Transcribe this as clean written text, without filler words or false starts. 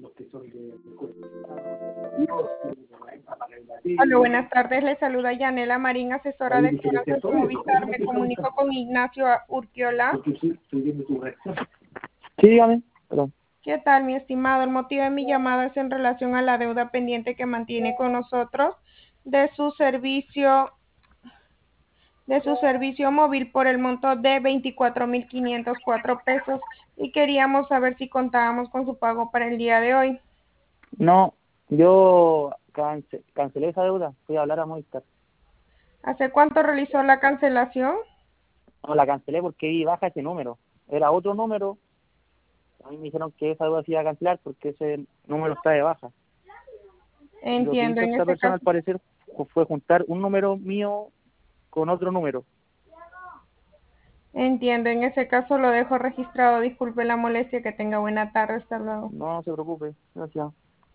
Hola, buenas tardes. Le saluda Yanela Marín, asesora de finanzas de Movistar. Me comunico con Ignacio Urquiola. Sí, dígame. Perdón. ¿Qué tal, mi estimado? El motivo de mi llamada es en relación a la deuda pendiente que mantiene con nosotros de su servicio móvil por el monto de 24,504 pesos, y queríamos saber si contábamos con su pago para el día de hoy. No, yo cancelé esa deuda. Fui a hablar a Movistar. ¿Hace cuánto realizó la cancelación? No, la cancelé porque vi baja ese número. Era otro número. A mí me dijeron que esa deuda se iba a cancelar porque ese número está de baja. Y lo que Entiendo, hizo en esta ese persona caso. al parecer fue juntar un número mío con otro número. Entiendo, en ese caso lo dejo registrado. Disculpe la molestia, que tenga buena tarde, hasta luego. No se preocupe. Gracias.